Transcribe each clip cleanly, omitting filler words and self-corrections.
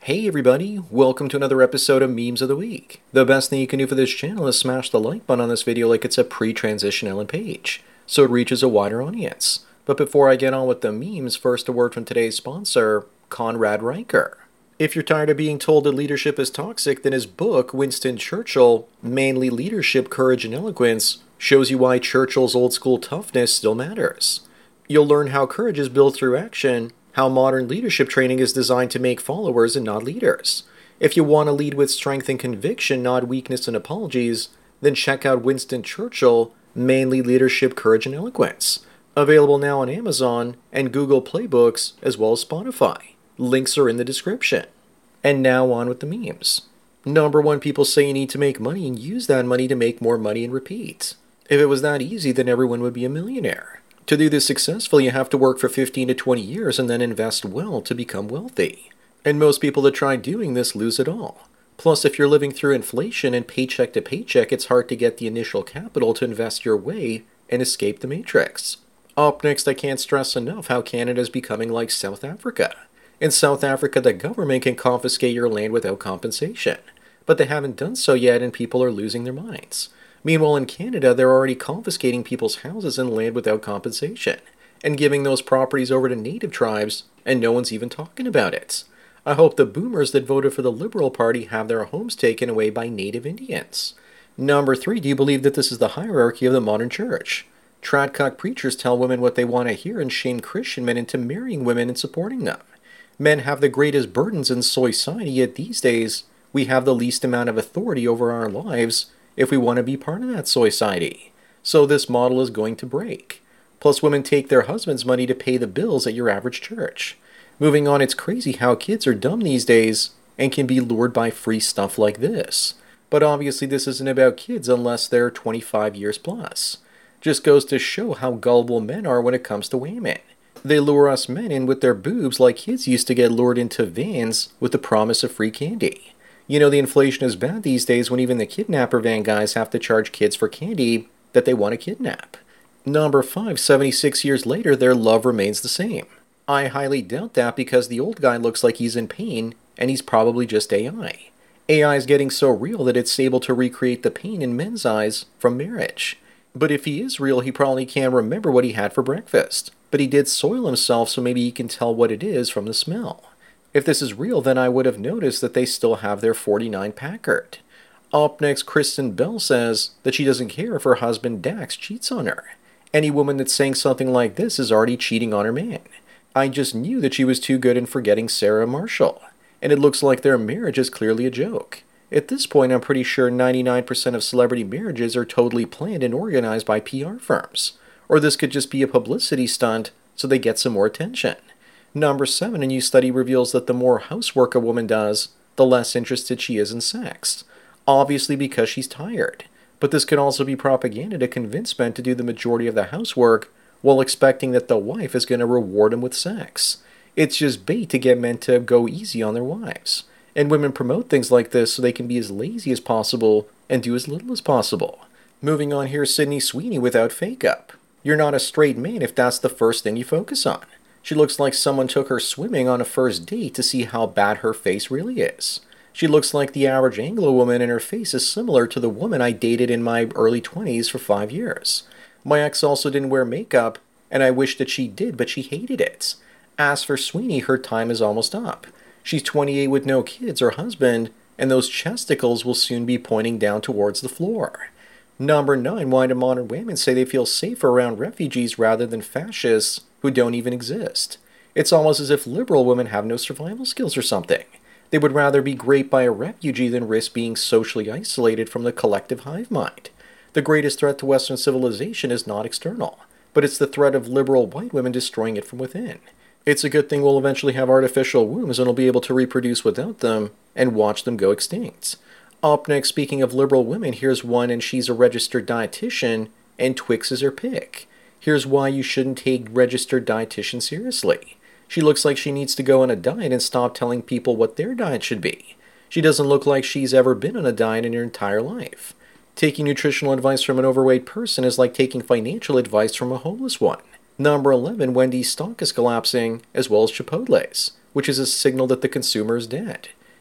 Hey everybody, welcome to another episode of Memes of the Week. The best thing you can do for this channel is smash the like button on this video like it's a pre-transition Ellen Page, so it reaches a wider audience. But before I get on with the memes, first a word from today's sponsor, Conrad Riker. If you're tired of being told that leadership is toxic, then his book, Winston Churchill, Manly Leadership, Courage and Eloquence, shows you why Churchill's old school toughness still matters. You'll learn how courage is built through action, how modern leadership training is designed to make followers and not leaders. If you want to lead with strength and conviction, not weakness and apologies, then check out Winston Churchill, Manly Leadership, Courage and Eloquence. Available now on Amazon and Google Play Books, as well as Spotify. Links are in the description. And now on with the memes. Number one, people say you need to make money and use that money to make more money and repeat. If it was that easy, then everyone would be a millionaire. To do this successfully, you have to work for 15 to 20 years and then invest well to become wealthy. And most people that try doing this lose it all. Plus, if you're living through inflation and paycheck to paycheck, it's hard to get the initial capital to invest your way and escape the matrix. Up next, I can't stress enough how Canada is becoming like South Africa. In South Africa, the government can confiscate your land without compensation. But they haven't done so yet and people are losing their minds. Meanwhile, in Canada, they're already confiscating people's houses and land without compensation, and giving those properties over to native tribes, and no one's even talking about it. I hope the boomers that voted for the Liberal Party have their homes taken away by native Indians. Number 3, do you believe that this is the hierarchy of the modern church? Tradcock preachers tell women what they want to hear and shame Christian men into marrying women and supporting them. Men have the greatest burdens in society, yet these days, we have the least amount of authority over our lives if we want to be part of that society. So this model is going to break. Plus, women take their husband's money to pay the bills at your average church. Moving on, it's crazy how kids are dumb these days and can be lured by free stuff like this. But obviously this isn't about kids unless they're 25 years plus. Just goes to show how gullible men are when it comes to women. They lure us men in with their boobs like kids used to get lured into vans with the promise of free candy. You know, the inflation is bad these days when even the kidnapper van guys have to charge kids for candy that they want to kidnap. Number 5, 76 years later, their love remains the same. I highly doubt that because the old guy looks like he's in pain and he's probably just AI. AI is getting so real that it's able to recreate the pain in men's eyes from marriage. But if he is real, he probably can't remember what he had for breakfast. But he did soil himself, so maybe he can tell what it is from the smell. If this is real, then I would have noticed that they still have their 49 Packard. Up next, Kristen Bell says that she doesn't care if her husband Dax cheats on her. Any woman that's saying something like this is already cheating on her man. I just knew that she was too good in forgetting Sarah Marshall. And it looks like their marriage is clearly a joke. At this point, I'm pretty sure 99% of celebrity marriages are totally planned and organized by PR firms. Or this could just be a publicity stunt so they get some more attention. Number 7, a new study reveals that the more housework a woman does, the less interested she is in sex. Obviously because she's tired. But this could also be propaganda to convince men to do the majority of the housework while expecting that the wife is going to reward them with sex. It's just bait to get men to go easy on their wives. And women promote things like this so they can be as lazy as possible and do as little as possible. Moving on, here's Sydney Sweeney without fake up. You're not a straight man if that's the first thing you focus on. She looks like someone took her swimming on a first date to see how bad her face really is. She looks like the average Anglo woman and her face is similar to the woman I dated in my early 20s for 5 years. My ex also didn't wear makeup, and I wish that she did, but she hated it. As for Sweeney, her time is almost up. She's 28 with no kids or husband, and those chesticles will soon be pointing down towards the floor. Number 9, why do modern women say they feel safer around refugees rather than fascists who don't even exist? It's almost as if liberal women have no survival skills or something. They would rather be raped by a refugee than risk being socially isolated from the collective hive mind. The greatest threat to Western civilization is not external, but it's the threat of liberal white women destroying it from within. It's a good thing we'll eventually have artificial wombs and we'll be able to reproduce without them and watch them go extinct. Up next, speaking of liberal women, here's one and she's a registered dietitian and Twix is her pick. Here's why you shouldn't take registered dietitians seriously. She looks like she needs to go on a diet and stop telling people what their diet should be. She doesn't look like she's ever been on a diet in her entire life. Taking nutritional advice from an overweight person is like taking financial advice from a homeless one. Number 11, Wendy's stock is collapsing, as well as Chipotle's, which is a signal that the consumer is dead.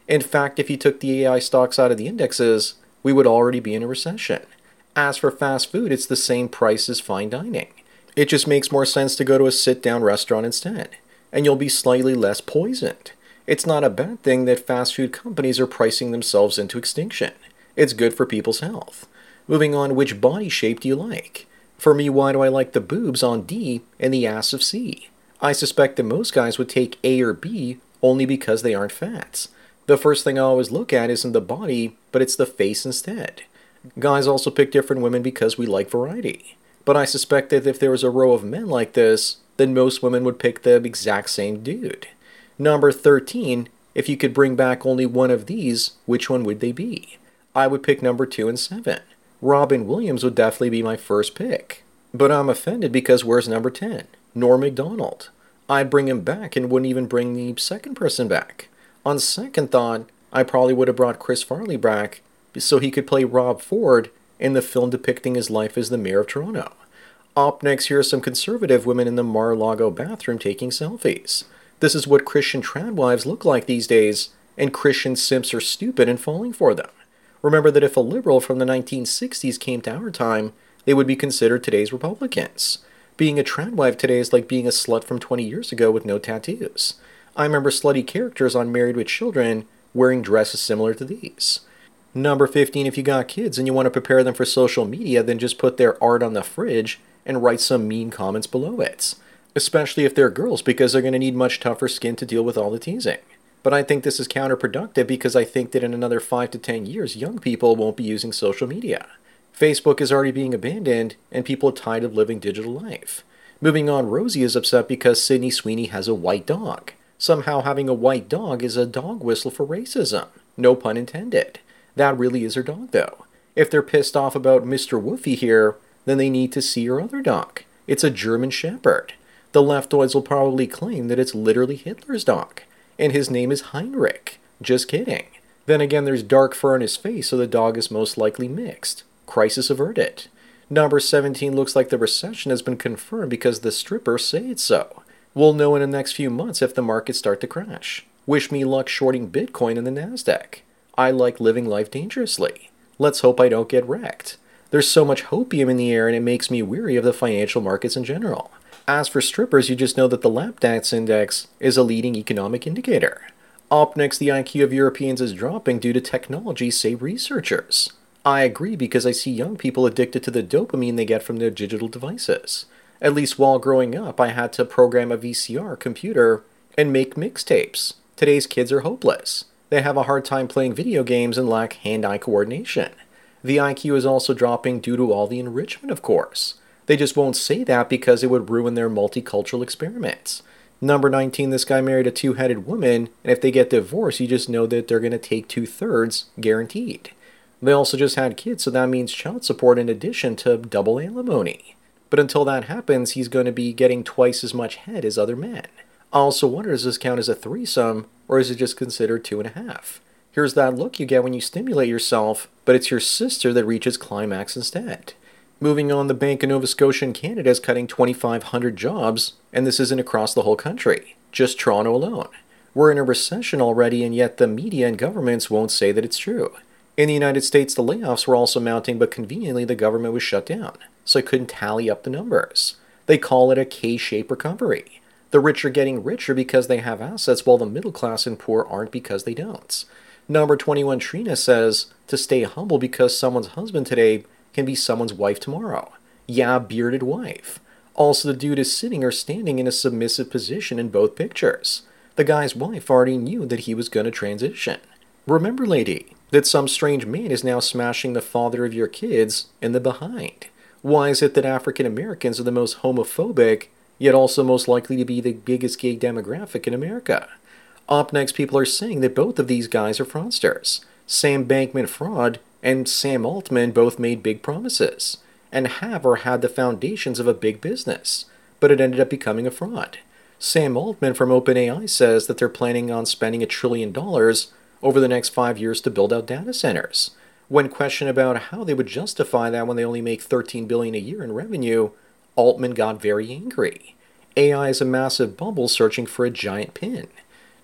In fact, if you took the AI stocks out of the indexes, we would already be in a recession. As for fast food, it's the same price as fine dining. It just makes more sense to go to a sit-down restaurant instead, and you'll be slightly less poisoned. It's not a bad thing that fast food companies are pricing themselves into extinction. It's good for people's health. Moving on, which body shape do you like? For me, why do I like the boobs on D and the ass of C? I suspect that most guys would take A or B only because they aren't fat. The first thing I always look at isn't the body, but it's the face instead. Guys also pick different women because we like variety. But I suspect that if there was a row of men like this, then most women would pick the exact same dude. Number 13, if you could bring back only one of these, which one would they be? I would pick number 2 and 7. Robin Williams would definitely be my first pick. But I'm offended because where's number 10? Norm Macdonald. I'd bring him back and wouldn't even bring the second person back. On second thought, I probably would have brought Chris Farley back so he could play Rob Ford in the film depicting his life as the mayor of Toronto. Up next, here are some conservative women in the Mar-a-Lago bathroom taking selfies. This is what Christian trad wives look like these days, and Christian simps are stupid and falling for them. Remember that if a liberal from the 1960s came to our time, they would be considered today's Republicans. Being a trad wife today is like being a slut from 20 years ago with no tattoos. I remember slutty characters on Married with Children wearing dresses similar to these. Number 15, if you got kids and you want to prepare them for social media, then just put their art on the fridge and write some mean comments below it. Especially if they're girls, because they're going to need much tougher skin to deal with all the teasing. But I think this is counterproductive because I think that in another 5 to 10 years, young people won't be using social media. Facebook is already being abandoned, and people are tired of living digital life. Moving on, Rosie is upset because Sydney Sweeney has a white dog. Somehow having a white dog is a dog whistle for racism. No pun intended. That really is her dog, though. If they're pissed off about Mr. Woofy here, then they need to see her other dog. It's a German Shepherd. The leftoids will probably claim that it's literally Hitler's dog, and his name is Heinrich. Just kidding. Then again, there's dark fur on his face, so the dog is most likely mixed. Crisis averted. Number 17 looks like the recession has been confirmed because the strippers say it's so. We'll know in the next few months if the markets start to crash. Wish me luck shorting Bitcoin in the Nasdaq. I like living life dangerously. Let's hope I don't get wrecked. There's so much hopium in the air and it makes me weary of the financial markets in general. As for strippers, you just know that the lap dance index is a leading economic indicator. Up next, the IQ of Europeans is dropping due to technology, say researchers. I agree because I see young people addicted to the dopamine they get from their digital devices. At least while growing up, I had to program a VCR computer and make mixtapes. Today's kids are hopeless. They have a hard time playing video games and lack hand-eye coordination. The IQ is also dropping due to all the enrichment, of course. They just won't say that because it would ruin their multicultural experiments. Number 19, this guy married a two-headed woman, and if they get divorced, you just know that they're going to take 2/3 guaranteed. They also just had kids, so that means child support in addition to double alimony. But until that happens, he's going to be getting twice as much head as other men. I also wonder, does this count as a threesome, or is it just considered 2.5? Here's that look you get when you stimulate yourself, but it's your sister that reaches climax instead. Moving on, the Bank of Nova Scotia in Canada is cutting 2,500 jobs, and this isn't across the whole country, just Toronto alone. We're in a recession already, and yet the media and governments won't say that it's true. In the United States, the layoffs were also mounting, but conveniently the government was shut down, so it couldn't tally up the numbers. They call it a K-shaped recovery. The rich are getting richer because they have assets, while the middle class and poor aren't because they don't. Number 21 Trina says, to stay humble because someone's husband today can be someone's wife tomorrow. Yeah, bearded wife. Also, the dude is sitting or standing in a submissive position in both pictures. The guy's wife already knew that he was going to transition. Remember, lady, that some strange man is now smashing the father of your kids in the behind. Why is it that African Americans are the most homophobic, yet also most likely to be the biggest gay demographic in America? Up next, people are saying that both of these guys are fraudsters. Sam Bankman-Fried and Sam Altman both made big promises, and have or had the foundations of a big business, but it ended up becoming a fraud. Sam Altman from OpenAI says that they're planning on spending $1 trillion over the next 5 years to build out data centers. When questioned about how they would justify that when they only make $13 billion a year in revenue, Altman got very angry. AI is a massive bubble searching for a giant pin.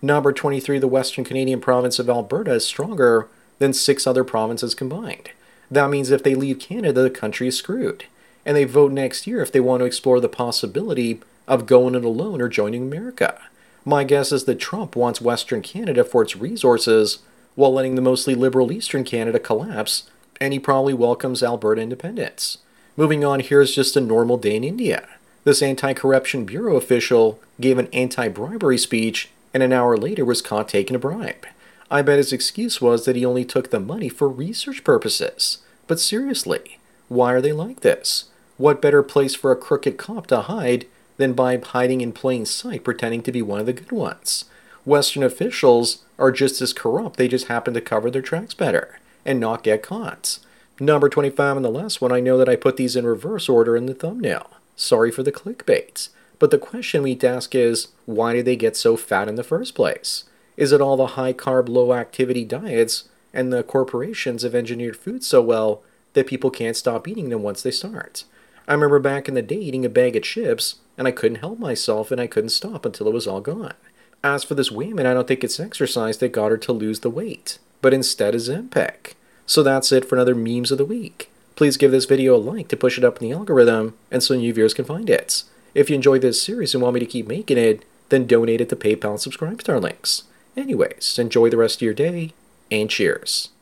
Number 23, the Western Canadian province of Alberta is stronger than 6 other provinces combined. That means if they leave Canada, the country is screwed. And they vote next year if they want to explore the possibility of going it alone or joining America. My guess is that Trump wants Western Canada for its resources while letting the mostly liberal Eastern Canada collapse, and he probably welcomes Alberta independence. Moving on, here's just a normal day in India. This anti-corruption bureau official gave an anti-bribery speech and an hour later was caught taking a bribe. I bet his excuse was that he only took the money for research purposes. But seriously, why are they like this? What better place for a crooked cop to hide than by hiding in plain sight pretending to be one of the good ones? Western officials are just as corrupt, they just happen to cover their tracks better and not get caught. Number 25 and the last one, I know that I put these in reverse order in the thumbnail. Sorry for the clickbait. But the question we need to ask is, why did they get so fat in the first place? Is it all the high-carb, low-activity diets and the corporations have engineered food so well that people can't stop eating them once they start? I remember back in the day eating a bag of chips, and I couldn't help myself and I couldn't stop until it was all gone. As for this woman, I don't think it's exercise that got her to lose the weight, but instead is Ozempic. So that's it for another Memes of the Week. Please give this video a like to push it up in the algorithm and so new viewers can find it. If you enjoyed this series and want me to keep making it, then donate it to PayPal and subscribe to our links. Anyways, enjoy the rest of your day, and cheers.